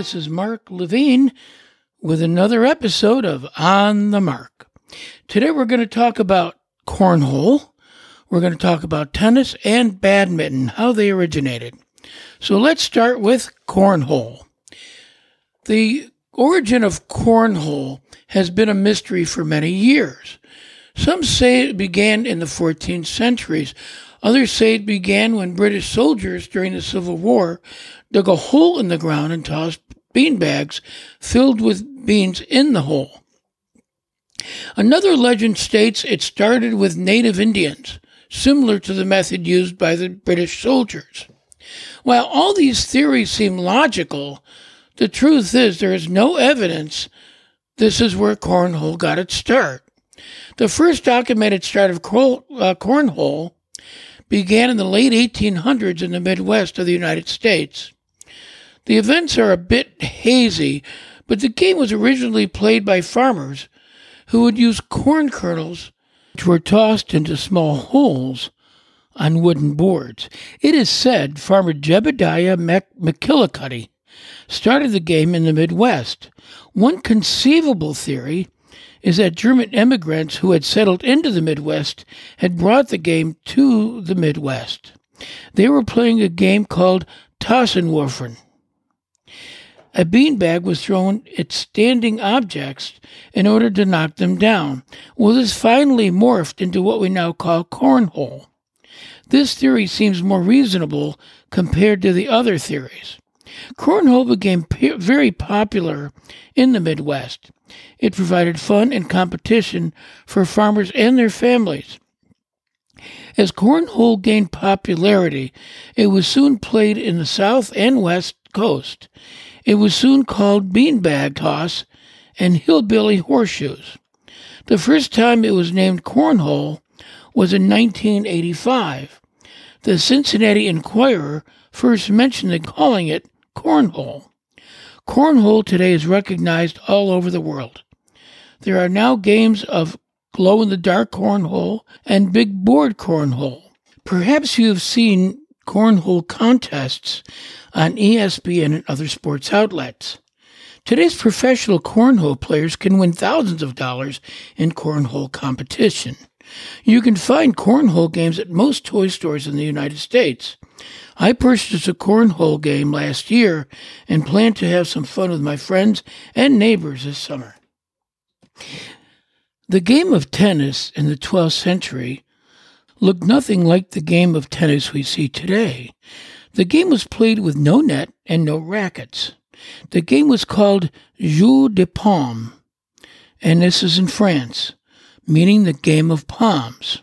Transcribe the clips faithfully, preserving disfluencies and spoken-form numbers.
This is Mark Levine with another episode of On the Mark. Today we're going to talk about cornhole. We're going to talk about tennis and badminton, how they originated. So let's start with cornhole. The origin of cornhole has been a mystery for many years. Some say it began in the fourteenth century. Others say it began when British soldiers during the Civil War dug a hole in the ground and tossed beanbags filled with beans in the hole. Another legend states it started with native Indians, similar to the method used by the British soldiers. While all these theories seem logical, the truth is there is no evidence this is where cornhole got its start. The first documented start of cor- uh, cornhole began in the late eighteen hundreds in the Midwest of the United States. The events are a bit hazy, but the game was originally played by farmers who would use corn kernels which were tossed into small holes on wooden boards. It is said Farmer Jebediah Mac- McKillicuddy started the game in the Midwest. One conceivable theory is that German immigrants who had settled into the Midwest had brought the game to the Midwest. They were playing a game called Tassenwerfen. A beanbag was thrown at standing objects in order to knock them down. Well, this finally morphed into what we now call cornhole. This theory seems more reasonable compared to the other theories. Cornhole became pe- very popular in the Midwest. It provided fun and competition for farmers and their families. As cornhole gained popularity, it was soon played in the South and West Coast. It was soon called beanbag toss and hillbilly horseshoes. The first time it was named cornhole was in nineteen eighty-five. The Cincinnati Enquirer first mentioned it, calling it cornhole. Cornhole today is recognized all over the world. There are now games of glow-in-the-dark cornhole and big board cornhole. Perhaps you have seen cornhole contests on E S P N and other sports outlets. Today's professional cornhole players can win thousands of dollars in cornhole competition. You can find cornhole games at most toy stores in the United States. I purchased a cornhole game last year and plan to have some fun with my friends and neighbors this summer. The game of tennis in the twelfth century looked nothing like the game of tennis we see today. The game was played with no net and no rackets. The game was called Jeu de Paume, and this is in France, meaning the game of palms.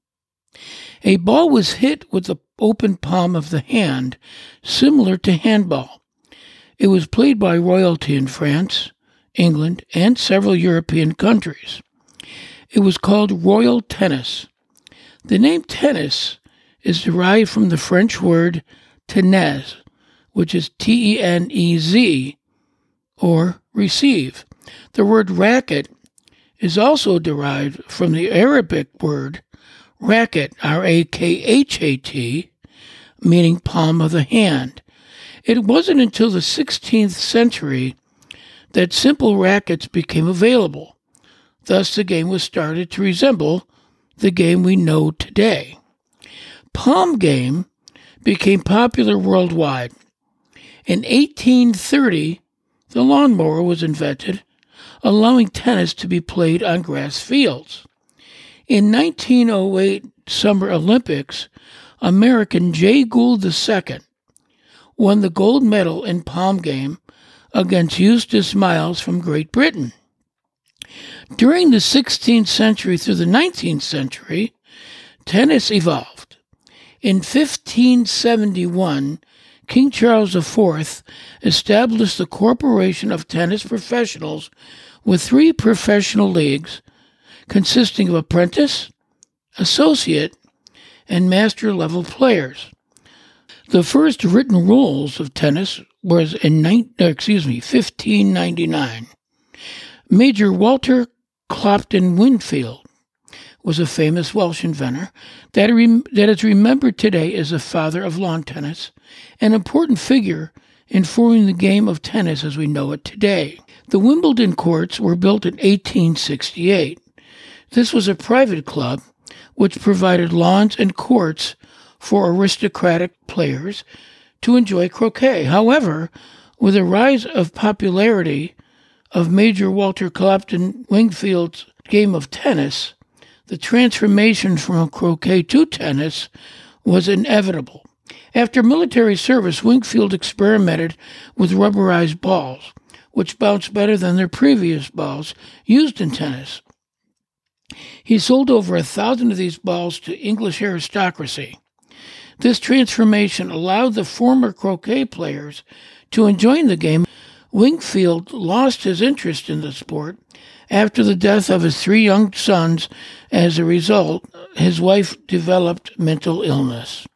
A ball was hit with the open palm of the hand, similar to handball. It was played by royalty in France, England, and several European countries. It was called royal tennis. The name tennis is derived from the French word tenez, which is T E N E Z, or receive. The word racket is also derived from the Arabic word racket, R A K H A T, meaning palm of the hand. It wasn't until the sixteenth century that simple rackets became available. Thus, the game was started to resemble the game we know today. Palm game became popular worldwide. In eighteen thirty, the lawnmower was invented, allowing tennis to be played on grass fields. In nineteen oh eight Summer Olympics, American Jay Gould the Second won the gold medal in palm game against Eustace Miles from Great Britain. During the sixteenth century through the nineteenth century, tennis evolved. In fifteen seventy-one, King Charles the Fourth established the Corporation of Tennis Professionals with three professional leagues consisting of apprentice, associate, and master-level players. The first written rules of tennis was in nine, excuse me, fifteen ninety-nine. Major Walter Clopton Winfield was a famous Welsh inventor that, rem- that is remembered today as the father of lawn tennis, an important figure in forming the game of tennis as we know it today. The Wimbledon courts were built in eighteen sixty-eight. This was a private club which provided lawns and courts for aristocratic players to enjoy croquet. However, with the rise of popularity of Major Walter Clopton Wingfield's game of tennis, the transformation from croquet to tennis was inevitable. After military service, Wingfield experimented with rubberized balls, which bounced better than their previous balls used in tennis. He sold over a thousand of these balls to English aristocracy. This transformation allowed the former croquet players to enjoy the game. Wingfield lost his interest in the sport after the death of his three young sons. As a result, his wife developed mental illness.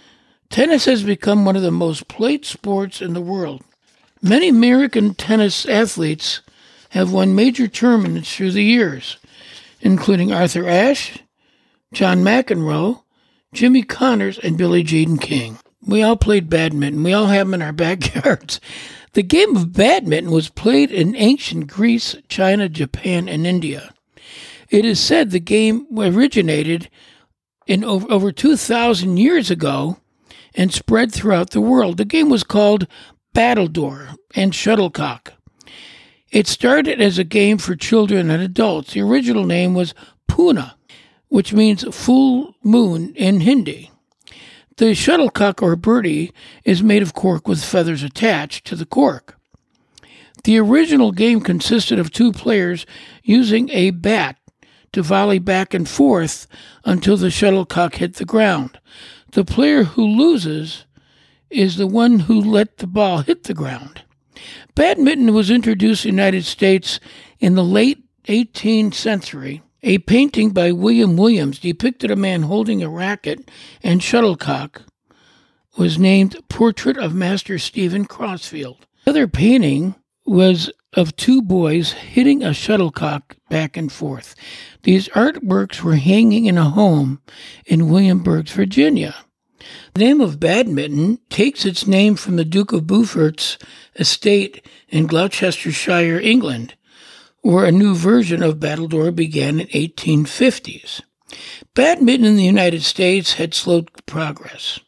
Tennis has become one of the most played sports in the world. Many American tennis athletes have won major tournaments through the years, including Arthur Ashe, John McEnroe, Jimmy Connors, and Billie Jean King. We all played badminton. We all have them in our backyards. The game of badminton was played in ancient Greece, China, Japan, and India. It is said the game originated in over, over two thousand years ago and spread throughout the world. The game was called battledore and shuttlecock. It started as a game for children and adults. The original name was Puna, which means full moon in Hindi. The shuttlecock or birdie is made of cork with feathers attached to the cork. The original game consisted of two players using a bat to volley back and forth until the shuttlecock hit the ground. The player who loses is the one who let the ball hit the ground. Badminton was introduced in the United States in the late eighteenth century. A painting by William Williams depicted a man holding a racket and shuttlecock was named Portrait of Master Stephen Crossfield. The other painting was of two boys hitting a shuttlecock back and forth. These artworks were hanging in a home in Williamsburg, Virginia. The name of badminton takes its name from the Duke of Beaufort's estate in Gloucestershire, England, where a new version of battledore began in the eighteen fifties. Badminton in the United States had slowed progress.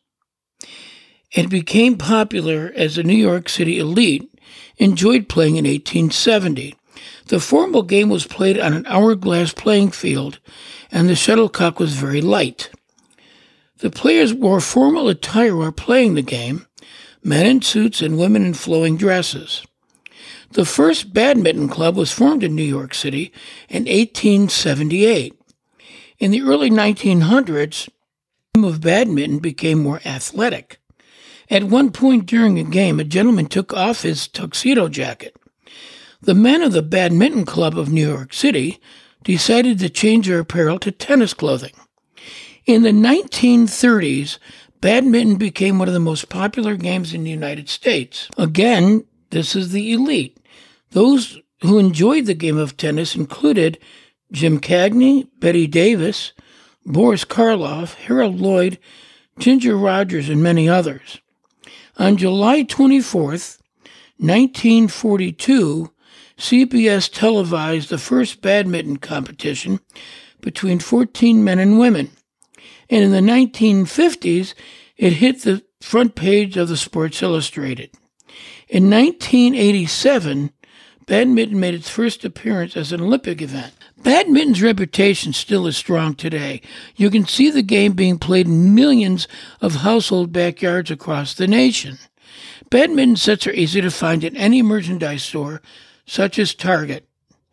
It became popular as the New York City elite enjoyed playing in eighteen seventy. The formal game was played on an hourglass playing field, and the shuttlecock was very light. The players wore formal attire while playing the game, men in suits and women in flowing dresses. The first badminton club was formed in New York City in eighteen seventy-eight. In the early nineteen hundreds, the game of badminton became more athletic. At one point during a game, a gentleman took off his tuxedo jacket. The men of the Badminton Club of New York City decided to change their apparel to tennis clothing. In the nineteen thirties, badminton became one of the most popular games in the United States. Again, this is the elite. Those who enjoyed the game of tennis included Jim Cagney, Betty Davis, Boris Karloff, Harold Lloyd, Ginger Rogers, and many others. On July twenty-fourth, nineteen forty-two, C B S televised the first badminton competition between fourteen men and women. And in the nineteen fifties, it hit the front page of the Sports Illustrated. In nineteen eighty-seven, badminton made its first appearance as an Olympic event. Badminton's reputation still is strong today. You can see the game being played in millions of household backyards across the nation. Badminton sets are easy to find in any merchandise store, such as Target.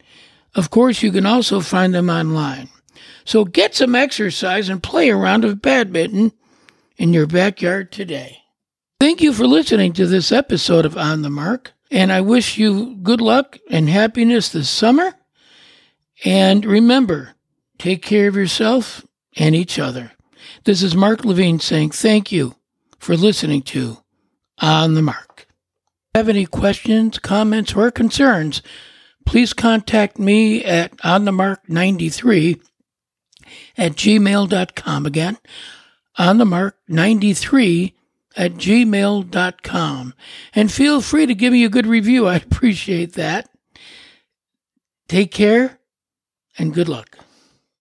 Of course, you can also find them online. So get some exercise and play a round of badminton in your backyard today. Thank you for listening to this episode of On the Mark, and I wish you good luck and happiness this summer. And remember, take care of yourself and each other. This is Mark Levine saying thank you for listening to On the Mark. If you have any questions, comments, or concerns, please contact me at on the mark ninety-three at gmail dot com. Again, on the mark ninety-three at gmail dot com. And feel free to give me a good review. I'd appreciate that. Take care and good luck.